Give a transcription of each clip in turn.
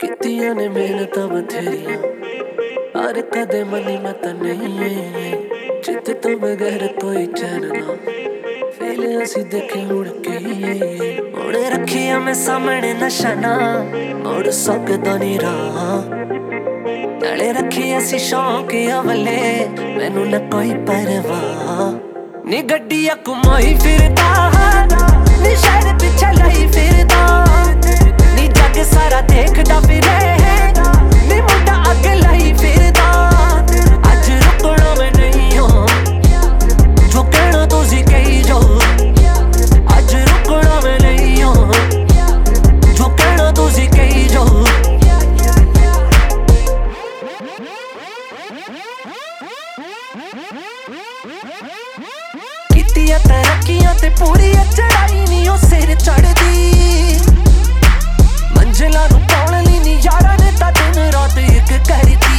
कीतियां ने मेहनतां बथेरियां पर कदे मनी मत नहीं चित तो बगैर कोई चैन ना फेल असी देखे उड़ के उड़ रखिया मैं सामने नशा मुड़ सकदा नहीं रहा नाले रखी असी शौक अवले मैनू न कोई परवाह नी गड्डियां घुमाई फिरदा नी शहर पिछे लाई फिरदा नी जग सारा देखदा फिरे नी मुंडा अगे लाई फिरदा अज रुकना मैं नहीं हो जो कहना तुसी कही जो अज रुकना मैं नहीं हो जो कहना तुसी कही जो कीतियां तरक्कियां ते पूरी चढ़ाई नी ओ सिर चढ़दी मंजिलां नूं पाउण लई नी यारां ने तां दिन रात इक करदी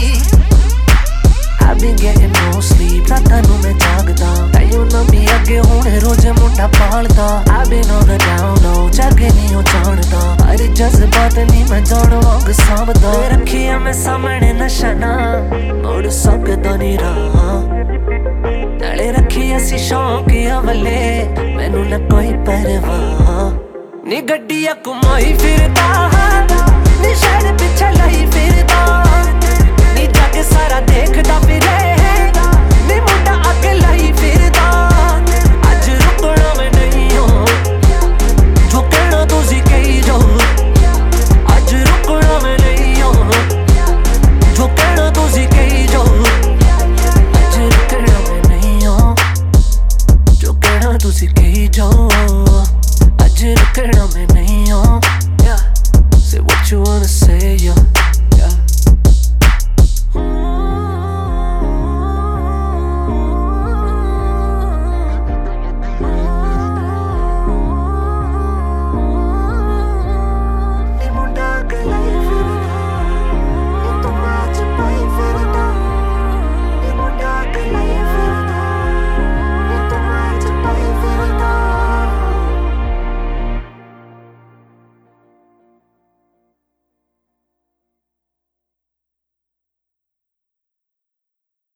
I've been getting no sleep रातां नूं मैं जागदा ताइयों ना मी अगे हुण रोज मुंडा Palda I've been on the down low जग नी ओ जानदा हर जज्बात नी मैं जान वांग सांभदा रखिया मैं सामने नशा मुड़ सकदा नी रहा नाले रखी असी शौक अवले मैनू न कोई परवाह नी गड्डियां घुमाई फिरदा नी शहर पिछे लाई फिरदा नी जग सारा देखदा फिरे नी मुंडा अगे लाई फिरदा अज रुकना मैं नहीं हो जो कहना तुसी कही जो अज रुकना मैं नहीं हो जो कहना तुसी कही जो अज रुकना मैं नहीं हो जो कहना तुसी कही जो अज रुकना मैं